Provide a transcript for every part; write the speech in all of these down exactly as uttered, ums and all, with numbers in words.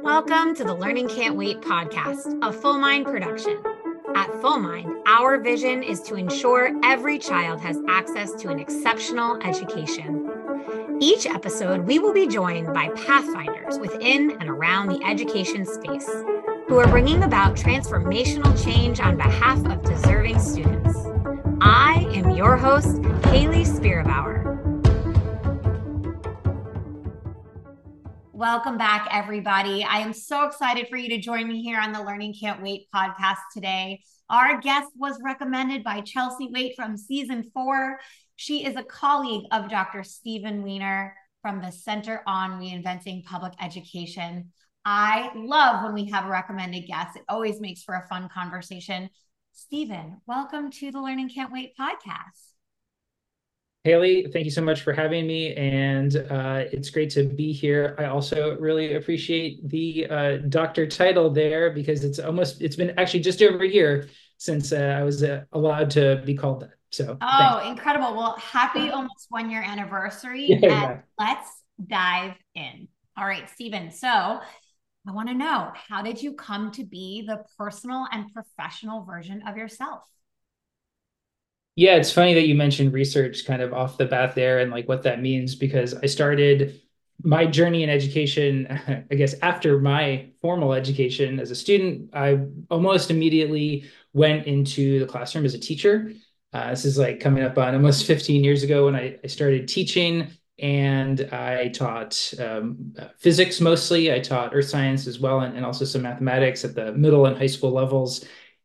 Welcome to the Learning Can't Wait podcast, a Full Mind production. At Full Mind, our vision is to ensure every child has access to an exceptional education. Each episode, we will be joined by pathfinders within and around the education space who are bringing about transformational change on behalf of deserving students. I am your host, Haley Spierbauer. Welcome back, everybody. I am so excited for you to join me here on the Learning Can't Wait podcast today. Our guest was recommended by Chelsea Waite from season four. She is a colleague of Doctor Stephen Weiner from the Center on Reinventing Public Education. I love when we have a recommended guest. It always makes for a fun conversation. Stephen, welcome to the Learning Can't Wait podcast. Haley, thank you so much for having me, and uh, it's great to be here. I also really appreciate the uh, doctor title there because it's almost, it's been actually just over a year since uh, I was uh, allowed to be called that. So, oh, thanks. Incredible. Well, happy almost one year anniversary, Yeah, and yeah. let's dive in. All right, Stephen. So I want to know, how did you come to be the personal and professional version of yourself? Yeah, it's funny that you mentioned research kind of off the bat there and like what that means, because I started my journey in education, I guess, after my formal education as a student. I almost immediately went into the classroom as a teacher. Uh, this is like coming up on almost fifteen years ago when I, I started teaching, and I taught um, physics mostly. I taught earth science as well, and, and also some mathematics at the middle and high school levels.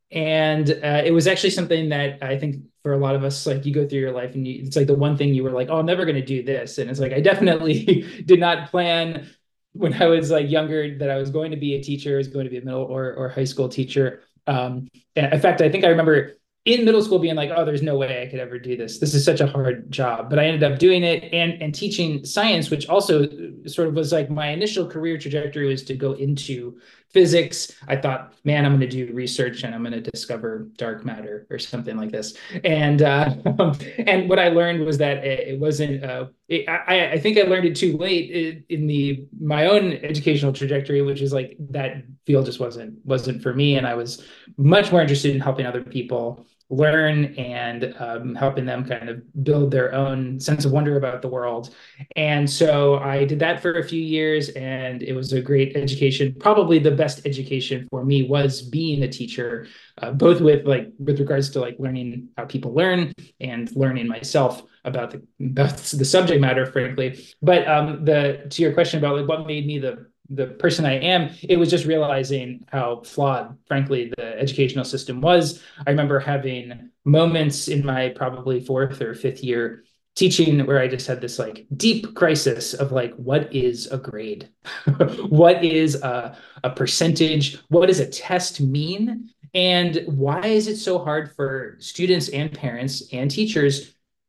And uh, it was actually something that I think for a lot of us, like you go through your life and you, it's like the one thing you were like, oh, I'm never going to do this. And it's like, I definitely did not plan when I was like younger that I was going to be a teacher, I was going to be a middle or, or high school teacher. Um, and in fact, I think I remember in middle school being like, oh, there's no way I could ever do this. This is such a hard job. But I ended up doing it and, and teaching science, which also sort of was like my initial career trajectory was to go into physics. I thought, man, I'm going to do research and I'm going to discover dark matter or something like this. And uh, and what I learned was that it, it wasn't. Uh, it, I, I think I learned it too late in the my own educational trajectory, which is like that field just wasn't wasn't for me. And I was much more interested in helping other people learn and um, helping them kind of build their own sense of wonder about the world. And so I did that for a few years, and it was a great education. Probably the best education for me was being a teacher, uh, both with like with regards to like learning how people learn and learning myself about the about the subject matter, frankly. But um, the to your question about like what made me the the person I am, it was just realizing how flawed, frankly, the educational system was. I remember having moments in my probably fourth or fifth year teaching where I just had this like deep crisis of like, what is a grade? What is a, a percentage? What does a test mean? And why is it so hard for students and parents and teachers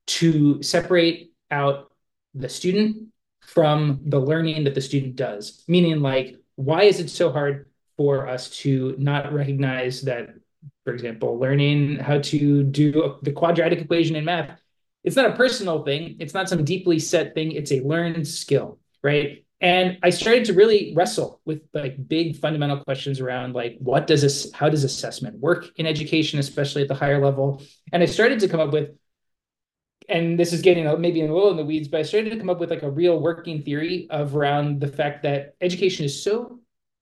to separate out the student from the learning that the student does? Meaning, like, why is it so hard for us to not recognize that, for example, learning how to do the quadratic equation in math, it's not a personal thing. It's not some deeply set thing. It's a learned skill, right? And I started to really wrestle with like big fundamental questions around like, what does this, how does assessment work in education, especially at the higher level? And I started to come up with, and this is getting maybe a little in the weeds, but I started to come up with like a real working theory of around the fact that education is so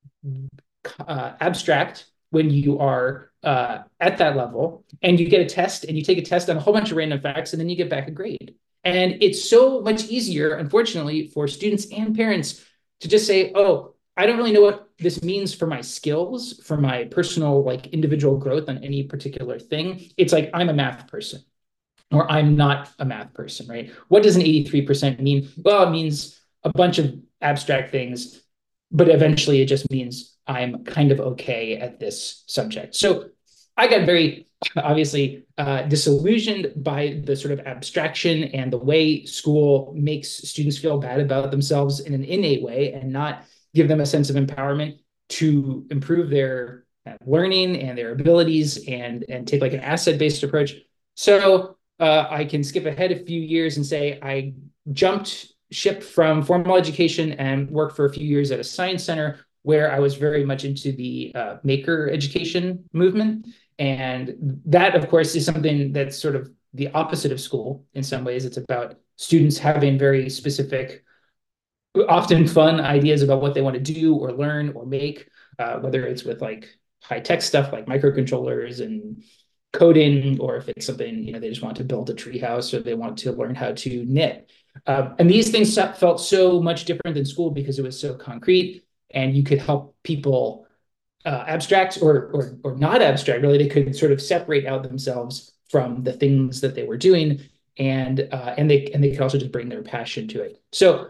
uh, abstract when you are uh, at that level, and you get a test and you take a test on a whole bunch of random facts, and then you get back a grade. And it's so much easier, unfortunately, for students and parents to just say, oh, I don't really know what this means for my skills, for my personal, like individual growth on any particular thing. It's like, I'm a math person, or I'm not a math person, right? What does an eighty-three percent mean? Well, it means a bunch of abstract things, but eventually it just means I'm kind of okay at this subject. So I got very obviously uh, disillusioned by the sort of abstraction and the way school makes students feel bad about themselves in an innate way and not give them a sense of empowerment to improve their learning and their abilities and, and take like an asset-based approach. So uh, I can skip ahead a few years and say I jumped ship from formal education and worked for a few years at a science center where I was very much into the uh, maker education movement. And that, of course, is something that's sort of the opposite of school in some ways. It's about students having very specific, often fun ideas about what they want to do or learn or make, uh, whether it's with like high tech stuff like microcontrollers and coding, or if it's something, you know, they just want to build a treehouse or they want to learn how to knit. Uh, and these things felt so much different than school because it was so concrete and you could help people uh, abstract or, or, or not abstract, really. They could sort of separate out themselves from the things that they were doing. And, uh, and they, and they could also just bring their passion to it. So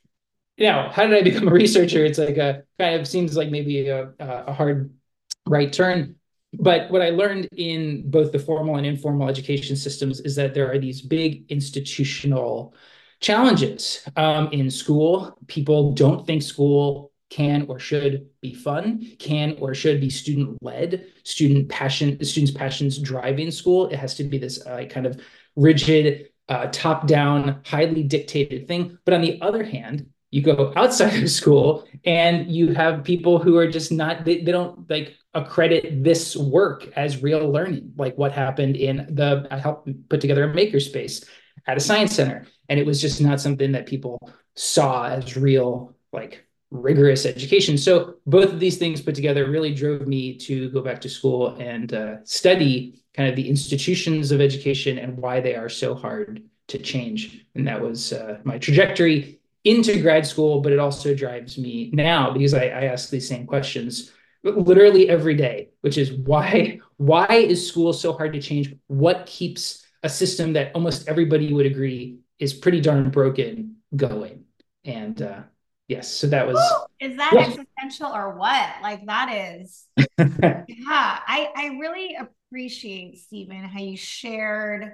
now, how did I become a researcher? It's like a kind of seems like maybe a, a hard right turn. But what I learned in both the formal and informal education systems is that there are these big institutional challenges. Um, in school, people don't think school can or should be fun, can or should be student-led, student passion, students' passions driving school. It has to be this uh, kind of rigid, uh, top-down, highly dictated thing. But on the other hand, you go outside of school and you have people who are just not, they, they don't like accredit this work as real learning. Like what happened in the, I helped put together a makerspace at a science center. And it was just not something that people saw as real, like rigorous education. So both of these things put together really drove me to go back to school and uh, study kind of the institutions of education and why they are so hard to change. And that was uh, my trajectory into grad school, but it also drives me now because I, I ask these same questions literally every day, which is why, why is school so hard to change? What keeps a system that almost everybody would agree is pretty darn broken going? And uh, yes, so that was. Ooh, is that yeah. existential or what? Like that is, yeah, I, I really appreciate, Stephen, how you shared.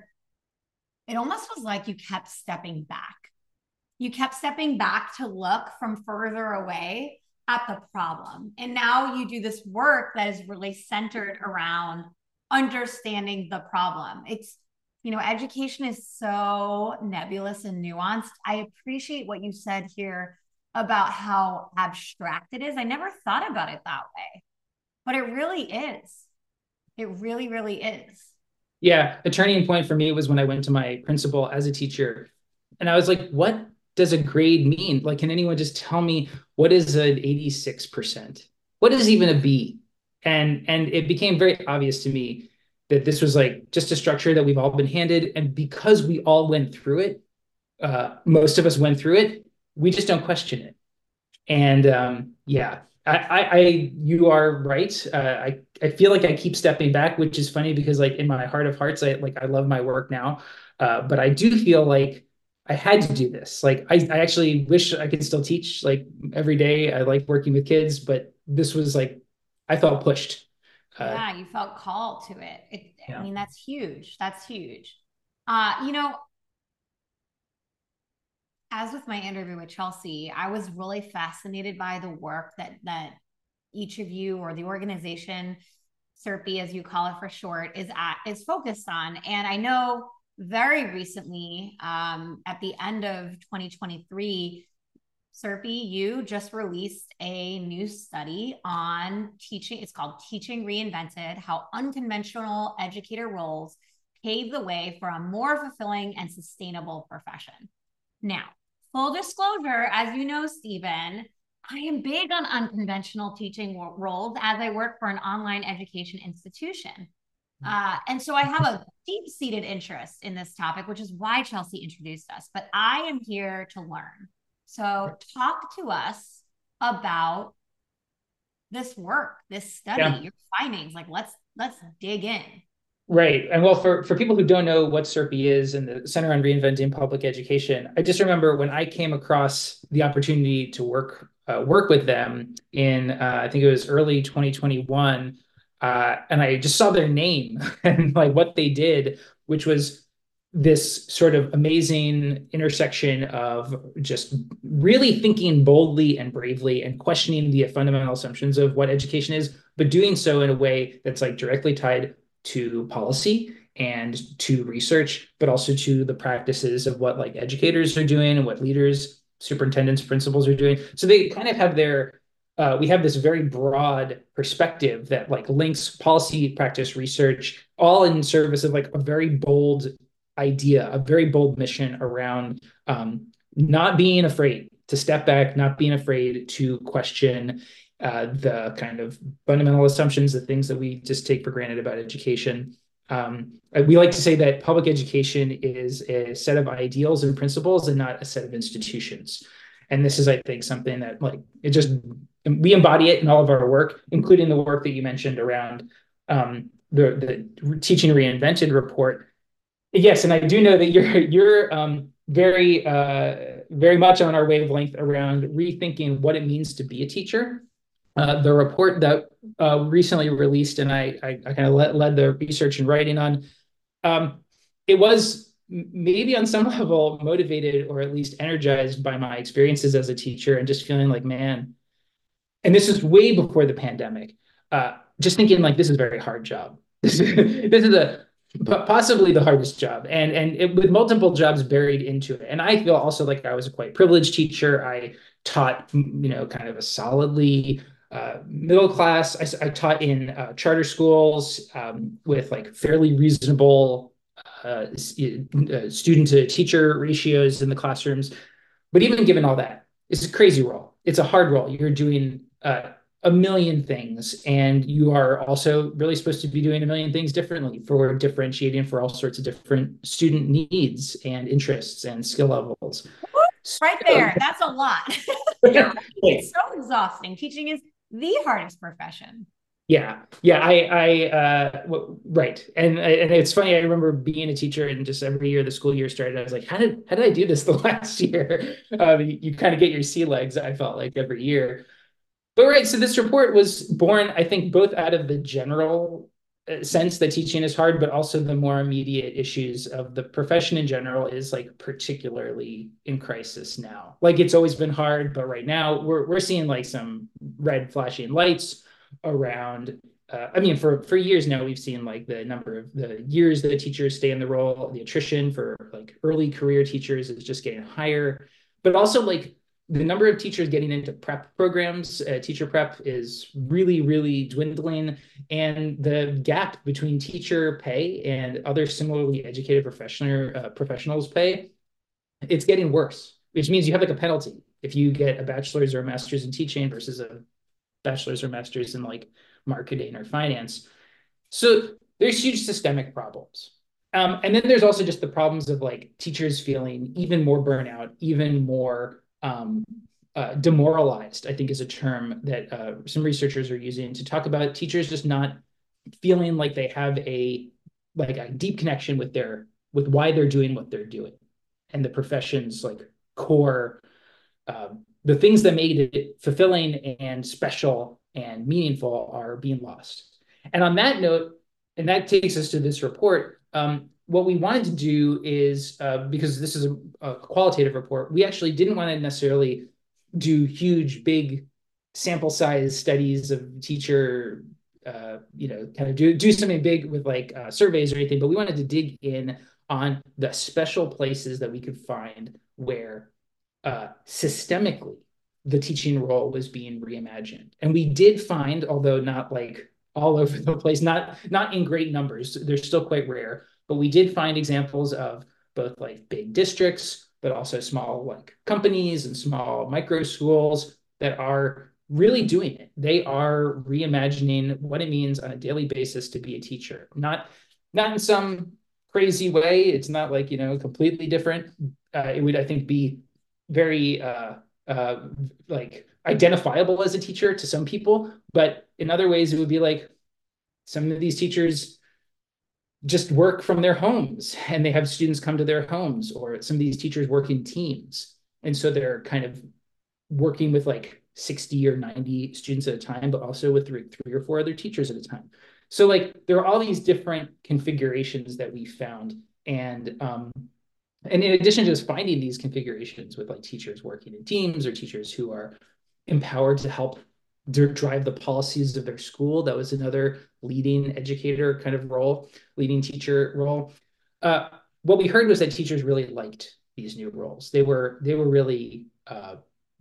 It almost was like you kept stepping back. You kept stepping back to look from further away at the problem. And now you do this work that is really centered around understanding the problem. It's, you know, education is so nebulous and nuanced. I appreciate what you said here about how abstract it is. I never thought about it that way, but it really is. It really, really is. Yeah. A turning point for me was when I went to my principal as a teacher and I was like, what does a grade mean? Like, can anyone just tell me what is an eighty-six percent? What is even a B? And, and it became very obvious to me that this was like just a structure that we've all been handed. And because we all went through it, uh, most of us went through it, we just don't question it. And um, yeah, I, I, I, you are right. Uh, I, I feel like I keep stepping back, which is funny because like in my heart of hearts, I like, I love my work now. Uh, but I do feel like I had to do this. Like, I, I actually wish I could still teach like every day. I like working with kids, but this was like, I felt pushed. Uh, yeah, you felt called to it. it yeah. I mean, that's huge. That's huge. Uh, you know, as with my interview with Chelsea, I was really fascinated by the work that that each of you or the organization, C E R P, as you call it for short, is at is focused on. And I know very recently, um, at the end of twenty twenty-three, C E R P, you just released a new study on teaching. It's called Teaching Reinvented: How Unconventional Educator Roles Pave the Way for a More Fulfilling and Sustainable Profession. Now, full disclosure, as you know, Stephen, I am big on unconventional teaching roles as I work for an online education institution. Uh, and so I have a deep-seated interest in this topic, which is why Chelsea introduced us. But I am here to learn. So talk to us about this work, this study, yeah. your findings. Like, let's let's dig in. Right. And well, for, for people who don't know what C E R P is and the Center on Reinventing Public Education, I just remember when I came across the opportunity to work uh, work with them in, uh, I think it was early twenty twenty-one, uh, and I just saw their name and like what they did, which was this sort of amazing intersection of just really thinking boldly and bravely and questioning the fundamental assumptions of what education is, but doing so in a way that's like directly tied to policy and to research, but also to the practices of what like educators are doing and what leaders, superintendents, principals are doing. So they kind of have their uh, we have this very broad perspective that like links policy, practice, research, all in service of like a very bold idea, a very bold mission around um, not being afraid to step back, not being afraid to question uh, the kind of fundamental assumptions, the things that we just take for granted about education. Um, we like to say that public education is a set of ideals and principles and not a set of institutions. And this is, I think, something that like it just we embody it in all of our work, including the work that you mentioned around um, the the Teaching Reinvented report. Yes, and I do know that you're you're um, very uh, very much on our wavelength around rethinking what it means to be a teacher. Uh, the report that uh, recently released, and I I, I kind of led, led the research and writing on, um, it was maybe on some level motivated or at least energized by my experiences as a teacher and just feeling like, man, and this is way before the pandemic, uh, just thinking like, this is a very hard job. This is, this is a possibly the hardest job, and and it, with multiple jobs buried into it. And I feel also like I was a quite privileged teacher. I taught, you know, kind of a solidly uh, middle class. I, I taught in uh, charter schools um, with like fairly reasonable uh, student to teacher ratios in the classrooms. But even given all that, it's a crazy role. It's a hard role. You're doing uh, a million things, and you are also really supposed to be doing a million things differently for differentiating for all sorts of different student needs and interests and skill levels. Right there. That's a lot. It's so exhausting. Teaching is the hardest profession. Yeah, yeah, I, I, uh, w- right, and and it's funny. I remember being a teacher, and just every year the school year started, I was like, how did how did I do this the last year? Um, you, you kind of get your sea legs. I felt like every year, but right. So this report was born, I think, both out of the general sense that teaching is hard, but also the more immediate issues of the profession in general is like particularly in crisis now. Like it's always been hard, but right now we're we're seeing like some red flashing lights around uh, I mean for for years now we've seen like the number of the years that teachers stay in the role, the attrition for like early career teachers is just getting higher, but also like the number of teachers getting into prep programs, uh, teacher prep is really, really dwindling. And the gap between teacher pay and other similarly educated professional uh, professionals pay, it's getting worse, which means you have like a penalty if you get a bachelor's or a master's in teaching versus a bachelor's or master's in like marketing or finance. So there's huge systemic problems. Um, and then there's also just the problems of like teachers feeling even more burnout, even more um, uh, demoralized, I think is a term that uh, some researchers are using to talk about teachers just not feeling like they have a like a deep connection with their with why they're doing what they're doing and the profession's like core um, the things that made it fulfilling and special and meaningful are being lost. And on that note, and that takes us to this report, um, what we wanted to do is, uh, because this is a, a qualitative report, we actually didn't want to necessarily do huge, big sample size studies of teacher, uh, you know, kind of do, do something big with like uh, surveys or anything, but we wanted to dig in on the special places that we could find where uh, systemically the teaching role was being reimagined. And we did find, although not like all over the place, not, not in great numbers, they're still quite rare, but we did find examples of both like big districts, but also small like companies and small micro schools that are really doing it. They are reimagining what it means on a daily basis to be a teacher. Not, not in some crazy way. It's not like, you know, completely different. Uh, it would, I think, be very uh, uh, like identifiable as a teacher to some people, but in other ways, it would be like some of these teachers just work from their homes and they have students come to their homes, or some of these teachers work in teams. And so they're kind of working with like sixty or ninety students at a time, but also with three, three or four other teachers at a time. So like there are all these different configurations that we found. And um, and in addition to just finding these configurations with like teachers working in teams or teachers who are empowered to help drive the policies of their school, that was another leading educator kind of role, leading teacher role. Uh, what we heard was that teachers really liked these new roles. They were they were really uh,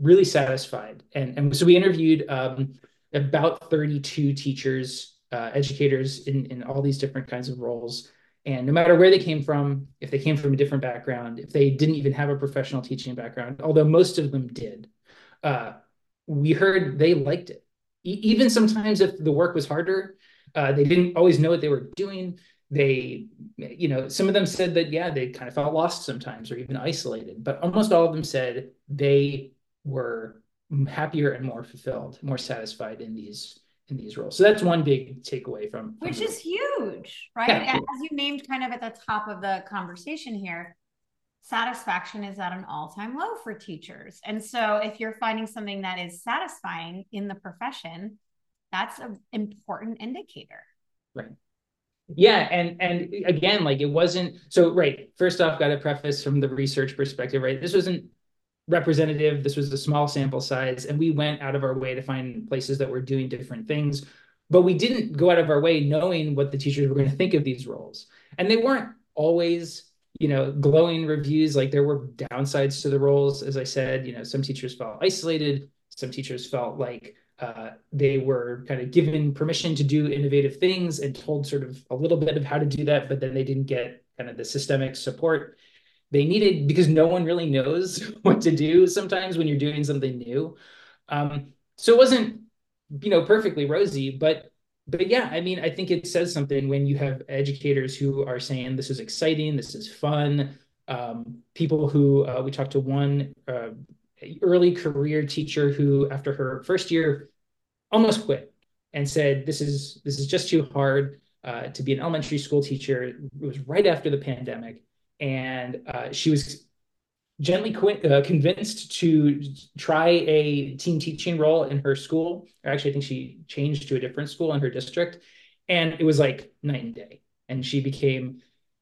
really satisfied. And, and so we interviewed um, about thirty-two teachers, uh, educators in, in all these different kinds of roles. And no matter where they came from, if they came from a different background, if they didn't even have a professional teaching background, although most of them did, uh, we heard they liked it. E- even sometimes if the work was harder, uh, they didn't always know what they were doing. They, you know, some of them said that, yeah, they kind of felt lost sometimes or even isolated, but almost all of them said they were happier and more fulfilled, more satisfied in these in these roles. So that's one big takeaway from, from which the, is huge, right? yeah. As you named kind of at the top of the conversation here, satisfaction is at an all-time low for teachers. And so if you're finding something that is satisfying in the profession, that's an important indicator. Right. Yeah. And, and again, like it wasn't, so, right. First off, got to preface from the research perspective, right? This wasn't representative. This was a small sample size, and we went out of our way to find places that were doing different things, but we didn't go out of our way knowing what the teachers were going to think of these roles. And they weren't always, you know, glowing reviews. Like there were downsides to the roles. As I said, you know, some teachers felt isolated. Some teachers felt like uh, they were kind of given permission to do innovative things and told sort of a little bit of how to do that, but then they didn't get kind of the systemic support they needed, because no one really knows what to do sometimes when you're doing something new. Um, so it wasn't, you know, perfectly rosy, but but yeah, I mean, I think it says something when you have educators who are saying this is exciting, this is fun. Um, people who uh, we talked to one uh, early career teacher who, after her first year, almost quit and said, "This is this is just too hard uh, to be an elementary school teacher." It was right after the pandemic. And uh, she was gently qu- uh, convinced to try a team teaching role in her school. Or actually, I think she changed to a different school in her district. And it was like night and day. And she became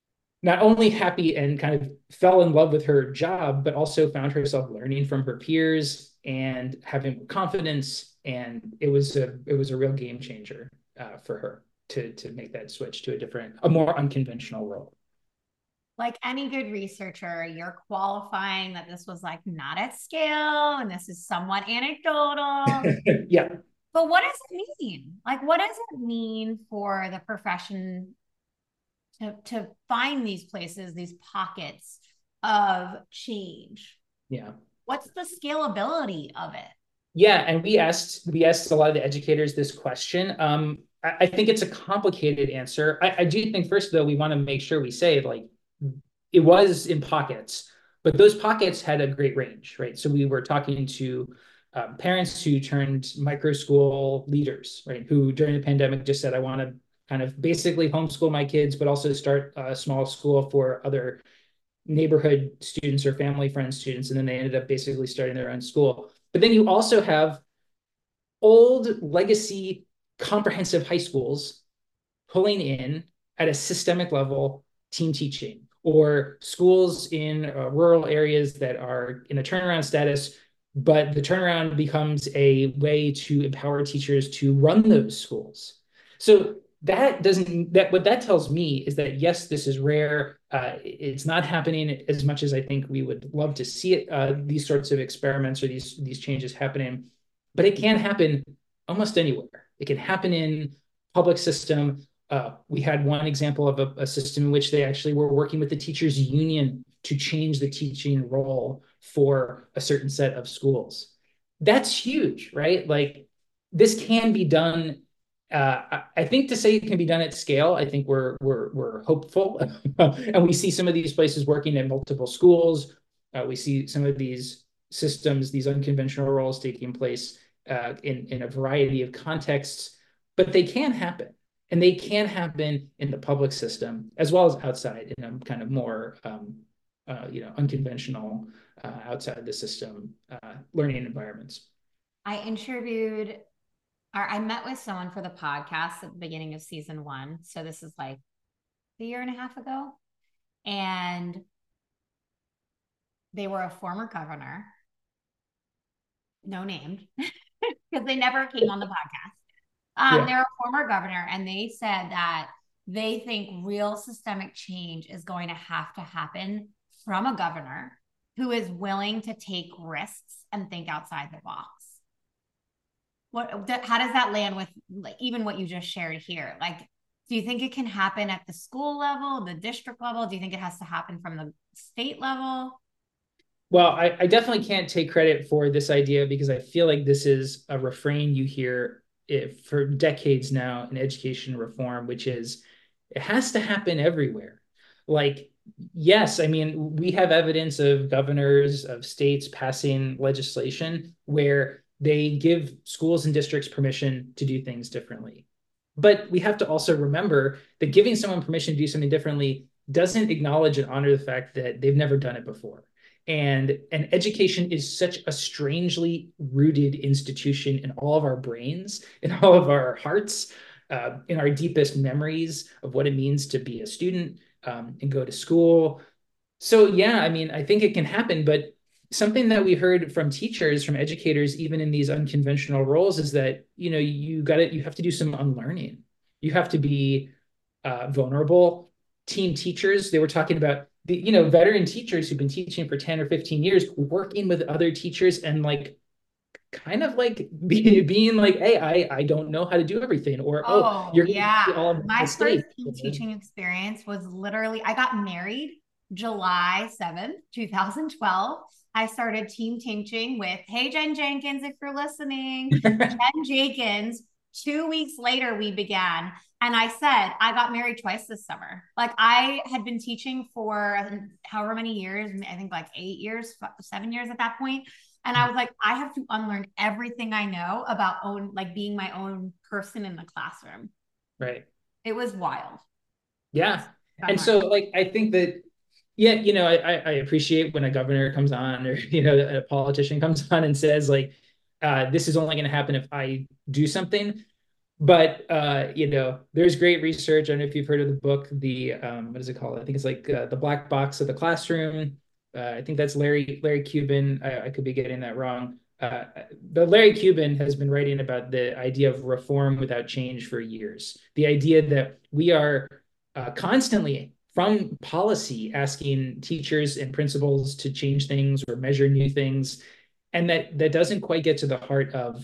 not only happy and kind of fell in love with her job, but also found herself learning from her peers and having confidence. And it was a it was a real game changer uh, for her to to make that switch to a different, a more unconventional role. Like any good researcher, you're qualifying that this was like not at scale and this is somewhat anecdotal. Yeah. But what does it mean? Like, what does it mean for the profession to, to find these places, these pockets of change? Yeah. What's the scalability of it? Yeah. And we asked, we asked a lot of the educators this question. Um, I, I think it's a complicated answer. I, I do think first, though, we want to make sure we say like, it was in pockets, but those pockets had a great range, right? So we were talking to um, parents who turned micro school leaders, right? Who during the pandemic just said, I want to kind of basically homeschool my kids, but also start a small school for other neighborhood students or family friend students. And then they ended up basically starting their own school. But then you also have old legacy comprehensive high schools pulling in at a systemic level team teaching, or schools in uh, rural areas that are in a turnaround status, but the turnaround becomes a way to empower teachers to run those schools. So that doesn't, that what that tells me is that, yes, this is rare. Uh, it's not happening as much as I think we would love to see it, uh, these sorts of experiments or these, these changes happening, but it can happen almost anywhere. It can happen in public system. Uh, we had one example of a, a system in which they actually were working with the teachers union to change the teaching role for a certain set of schools. That's huge, right? Like this can be done. Uh, I think to say it can be done at scale, I think we're we're we're hopeful, and we see some of these places working at multiple schools. Uh, we see some of these systems, these unconventional roles taking place uh, in in a variety of contexts, but they can happen. And they can happen in the public system as well as outside in a kind of more, um, uh, you know, unconventional, uh, outside the system uh, learning environments. I interviewed, or I met with someone for the podcast at the beginning of season one. So this is like a year and a half ago. And they were a former governor, no named, because they never came on the podcast. Um, yeah. They're a former governor, and they said that they think real systemic change is going to have to happen from a governor who is willing to take risks and think outside the box. What, how does that land with like even what you just shared here? Like, do you think it can happen at the school level, the district level? Do you think it has to happen from the state level? Well, I, I definitely can't take credit for this idea because I feel like this is a refrain you hear it for decades now in education reform, which is it has to happen everywhere. Like, yes, I mean, we have evidence of governors of states passing legislation where they give schools and districts permission to do things differently. But we have to also remember that giving someone permission to do something differently doesn't acknowledge and honor the fact that they've never done it before. And, and education is such a strangely rooted institution in all of our brains, in all of our hearts, uh, in our deepest memories of what it means to be a student um, and go to school. So yeah, I mean, I think it can happen, but something that we heard from teachers, from educators, even in these unconventional roles is that, you know, you got to, you have to do some unlearning. You have to be uh, vulnerable. Teen teachers, they were talking about the, you know, veteran teachers who've been teaching for ten or fifteen years, working with other teachers and like, kind of like be, being like, hey, I, I don't know how to do everything. Or, oh, Oh, you're yeah. all My mistakes. first team teaching experience was literally, I got married July seventh, twenty twelve. I started team teaching with, hey, Jen Jenkins, if you're listening, Jen Jenkins. Two weeks later, we began. And I said, I got married twice this summer. Like I had been teaching for however many years, I think like eight years, seven years at that point. And I was like, I have to unlearn everything I know about own, like being my own person in the classroom. Right. It was wild. Yeah. And so like, I think that, yeah, you know, I, I appreciate when a governor comes on or, you know, a politician comes on and says like, uh, this is only going to happen if I do something. But, uh, you know, there's great research. I don't know if you've heard of the book, the, um, what is it called? I think it's like uh, The Black Box of the Classroom. Uh, I think that's Larry, Larry Cuban. I, I could be getting that wrong. Uh, but Larry Cuban has been writing about the idea of reform without change for years. The idea that we are uh, constantly from policy asking teachers and principals to change things or measure new things. And that that doesn't quite get to the heart of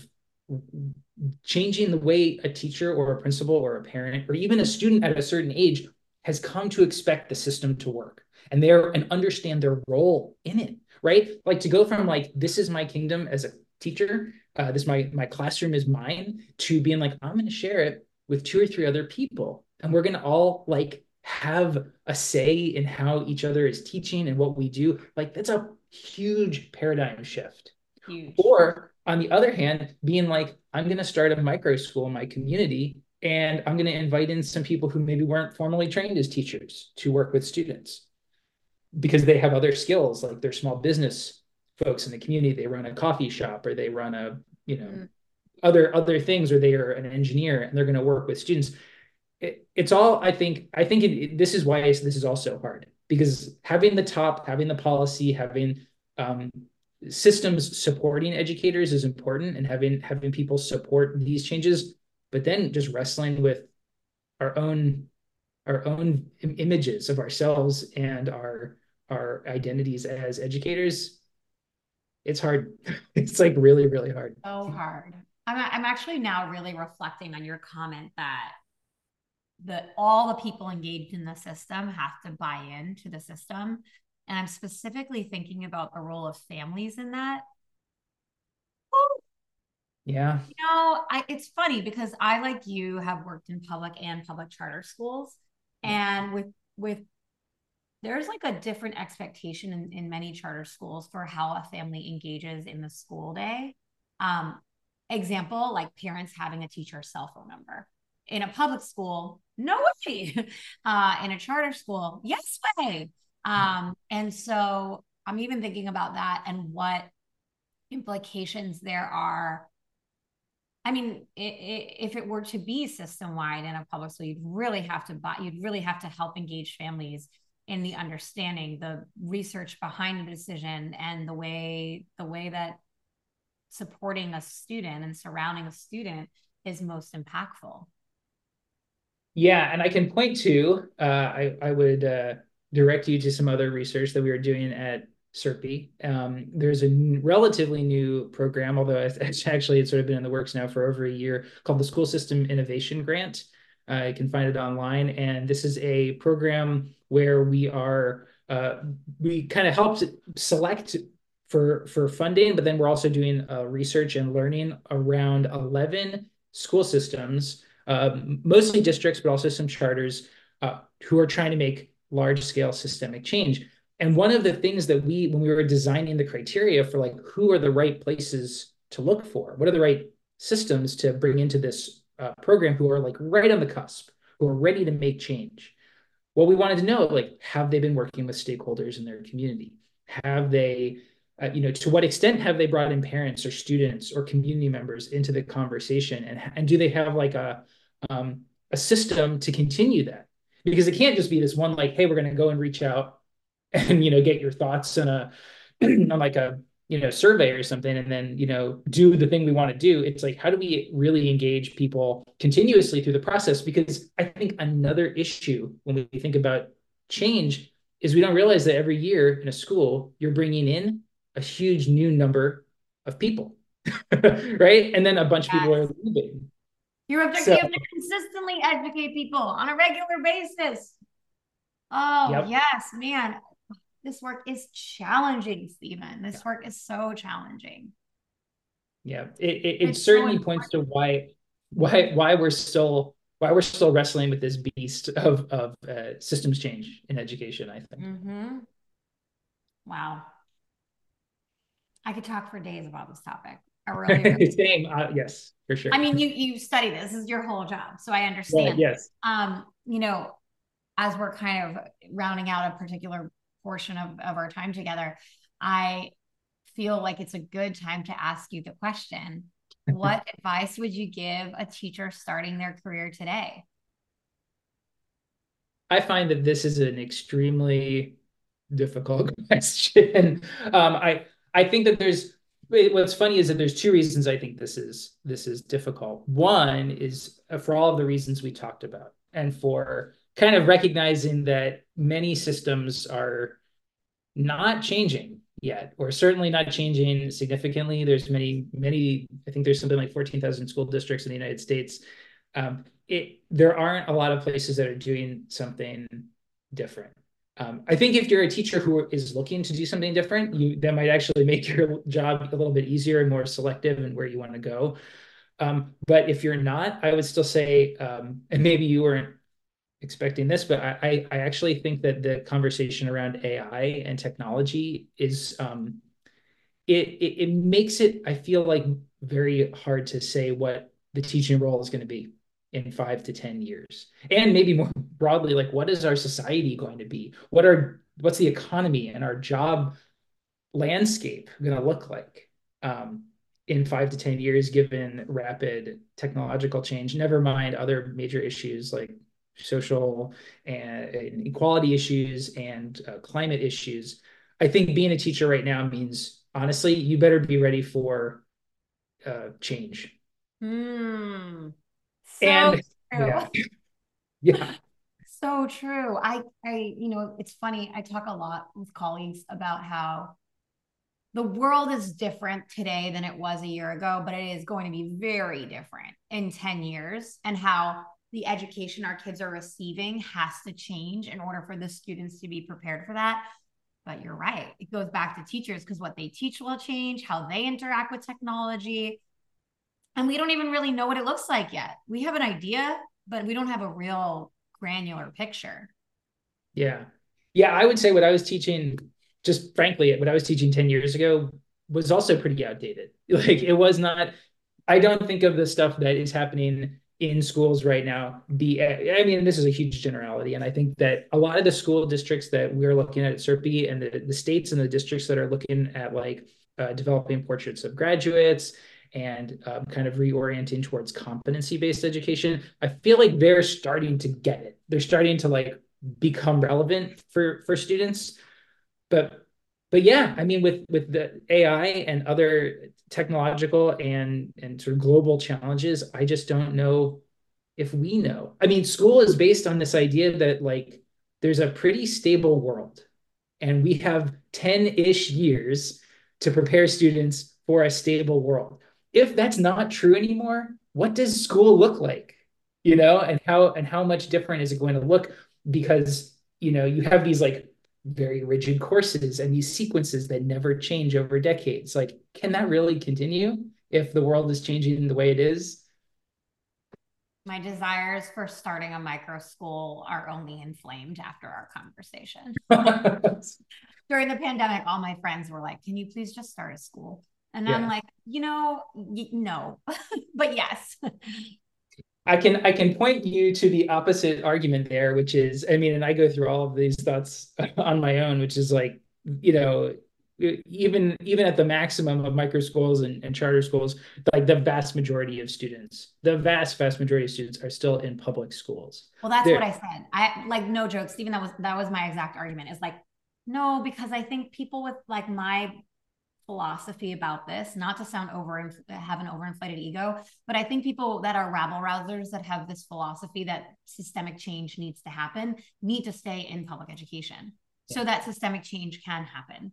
changing the way a teacher or a principal or a parent or even a student at a certain age has come to expect the system to work and they're and understand their role in it, right? Like to go from like, this is my kingdom as a teacher, uh, this my my classroom is mine, to being like, I'm going to share it with two or three other people and we're going to all like have a say in how each other is teaching and what we do. Like that's a huge paradigm shift. Huge. Or on the other hand, being like, I'm going to start a micro school in my community and I'm going to invite in some people who maybe weren't formally trained as teachers to work with students because they have other skills, like they're small business folks in the community. They run a coffee shop or they run a, you know, mm. other, other things, or they are an engineer and they're going to work with students. It, it's all, I think, I think it, it, this is why this is all so hard, because having the top, having the policy, having um, systems supporting educators is important, and having having people support these changes, but then just wrestling with our own our own images of ourselves and our our identities as educators, it's hard. It's like really, really hard. So hard. I'm, I'm actually now really reflecting on your comment that that all the people engaged in the system have to buy into the system. And I'm specifically thinking about the role of families in that. Oh, yeah. You know, I, it's funny because I, like you, have worked in public and public charter schools. And with, with, there's like a different expectation in, in many charter schools for how a family engages in the school day. Um, example, like parents having a teacher's cell phone number. In a public school, no way. Uh, in a charter school, yes way. Um, and so I'm even thinking about that and what implications there are. I mean, it, it, if it were to be system-wide in a public school, you'd really have to buy, you'd really have to help engage families in the understanding, the research behind the decision, and the way the way that supporting a student and surrounding a student is most impactful. Yeah, and I can point to, uh, I, I would uh, direct you to some other research that we were doing at SERPE. Um, there's a n- relatively new program, although it's actually it's sort of been in the works now for over a year, called the School System Innovation Grant. Uh, you can find it online, and this is a program where we are uh, we kind of helped select for for funding, but then we're also doing uh, research and learning around eleven school systems, uh, mostly districts, but also some charters, uh, who are trying to make large scale systemic change. And one of the things that we, when we were designing the criteria for like who are the right places to look for, what are the right systems to bring into this uh, program who are like right on the cusp, who are ready to make change. Well, we wanted to know, like, have they been working with stakeholders in their community? Have they, uh, you know, to what extent have they brought in parents or students or community members into the conversation? And, and do they have like a, um, a system to continue that? Because it can't just be this one, like, hey, we're going to go and reach out and, you know, get your thoughts on a, on like a, you know, survey or something, and then, you know, do the thing we want to do. It's like, how do we really engage people continuously through the process? Because I think another issue when we think about change is we don't realize that every year in a school, you're bringing in a huge new number of people, right? And then a bunch of people are leaving. Your objective, so, you have to consistently educate people on a regular basis. Oh, yep. Yes, man. This work is challenging, Stephen. This work is so challenging. Yeah, it it, it certainly so points to why why why we're still why we're still wrestling with this beast of of uh, systems change in education, I think. Mm-hmm. Wow, I could talk for days about this topic. I really, really same. Uh, yes, for sure. I mean, you you study this. This is your whole job, so I understand. Yeah, yes. Um, you know, as we're kind of rounding out a particular portion of, of our time together, I feel like it's a good time to ask you the question. What advice would you give a teacher starting their career today? I find that this is an extremely difficult question. Um, I I think that there's what's funny is that there's two reasons I think this is this is difficult. One is for all of the reasons we talked about, and for kind of recognizing that many systems are not changing yet, or certainly not changing significantly. There's many, many, I think there's something like fourteen thousand school districts in the United States. Um, it, there aren't a lot of places that are doing something different. Um, I think if you're a teacher who is looking to do something different, you that might actually make your job a little bit easier and more selective in where you want to go. Um, but if you're not, I would still say, um, and maybe you weren't expecting this, but I, I actually think that the conversation around A I and technology is, um, it, it, it makes it, I feel like, very hard to say what the teaching role is going to be in five to ten years. And maybe more broadly, like, what is our society going to be? What are, what's the economy and our job landscape going to look like um, in five to ten years, given rapid technological change, never mind other major issues like social and, and equality issues and uh, climate issues. I think being a teacher right now means, honestly, you better be ready for uh, change. Mm, so and true. yeah, yeah. So true. I, I, you know, it's funny. I talk a lot with colleagues about how the world is different today than it was a year ago, but it is going to be very different in ten years, and how the education our kids are receiving has to change in order for the students to be prepared for that. But you're right. It goes back to teachers, because what they teach will change, how they interact with technology. And we don't even really know what it looks like yet. We have an idea, but we don't have a real granular picture. Yeah. Yeah. I would say what I was teaching, just frankly, what I was teaching ten years ago was also pretty outdated. Like, it was not, I don't think of the stuff that is happening in schools right now be, I mean, this is a huge generality. And I think that a lot of the school districts that we're looking at at SERPE, and the, the states and the districts that are looking at like uh, developing portraits of graduates and um, kind of reorienting towards competency-based education, I feel like they're starting to get it. They're starting to like become relevant for, for students. But But yeah, I mean, with with the A I and other technological and and sort of global challenges, I just don't know if we know. I mean, school is based on this idea that like there's a pretty stable world, and we have ten-ish years to prepare students for a stable world. If that's not true anymore, what does school look like? You know, and how and how much different is it going to look? Because, you know, you have these like very rigid courses and these sequences that never change over decades. Like, can that really continue if the world is changing the way it is? My desires for starting a micro school are only inflamed after our conversation. During the pandemic, all my friends were like, can you please just start a school? And yeah. I'm like, you know, y- no, but yes. I can I can point you to the opposite argument there, which is, I mean, and I go through all of these thoughts on my own, which is like, you know, even even at the maximum of micro schools and, and charter schools, like the vast majority of students, the vast, vast majority of students are still in public schools. Well, that's They're, what I said. I like, no joke, Stephen, that was that was my exact argument. Is like, no, because I think people with like my philosophy about this, not to sound over have an overinflated ego, but I think people that are rabble rousers that have this philosophy that systemic change needs to happen need to stay in public education yeah. so that systemic change can happen.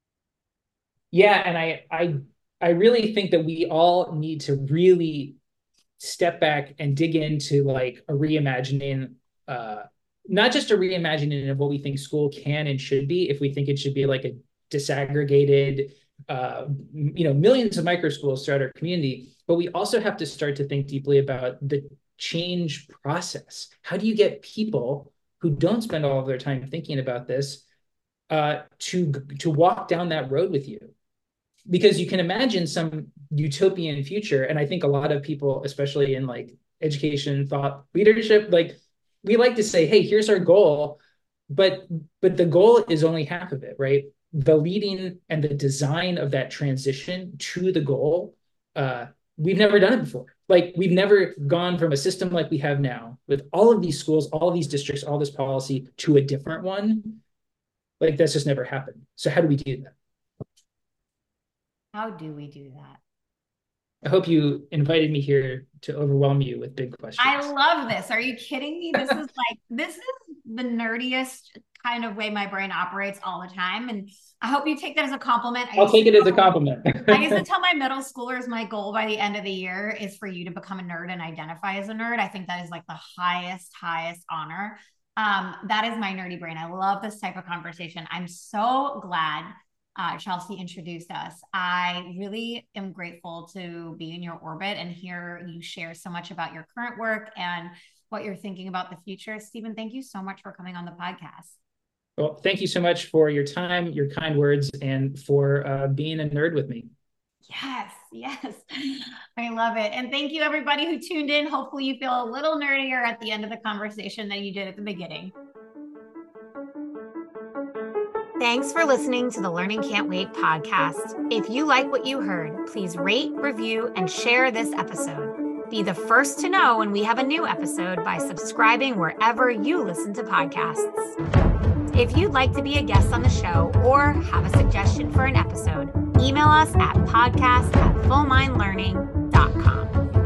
Yeah, and I I I really think that we all need to really step back and dig into like a reimagining, uh, not just a reimagining of what we think school can and should be. If we think it should be like a disaggregated, uh, you know, millions of micro schools throughout our community, but we also have to start to think deeply about the change process. How do you get people who don't spend all of their time thinking about this uh, to to walk down that road with you? Because you can imagine some utopian future. And I think a lot of people, especially in like education, thought leadership, like we like to say, hey, here's our goal, but but the goal is only half of it, right? The leading and the design of that transition to the goal, uh, we've never done it before. Like we've never gone from a system like we have now with all of these schools, all of these districts, all this policy to a different one. Like that's just never happened. So how do we do that? How do we do that? I hope you invited me here to overwhelm you with big questions. I love this. Are you kidding me? This is like, this is the nerdiest kind of way my brain operates all the time. And I hope you take that as a compliment. I'll take it as a compliment. I used to tell my middle schoolers my goal by the end of the year is for you to become a nerd and identify as a nerd. I think that is like the highest, highest honor. Um, that is my nerdy brain. I love this type of conversation. I'm so glad Uh, Chelsea introduced us. I really am grateful to be in your orbit and hear you share so much about your current work and what you're thinking about the future. Stephen, thank you so much for coming on the podcast. Well, thank you so much for your time, your kind words, and for uh, being a nerd with me. Yes, yes. I love it. And thank you everybody who tuned in. Hopefully you feel a little nerdier at the end of the conversation than you did at the beginning. Thanks for listening to the Learning Can't Wait podcast. If you like what you heard, please rate, review, and share this episode. Be the first to know when we have a new episode by subscribing wherever you listen to podcasts. If you'd like to be a guest on the show or have a suggestion for an episode, email us at podcast at full mind learning dot com.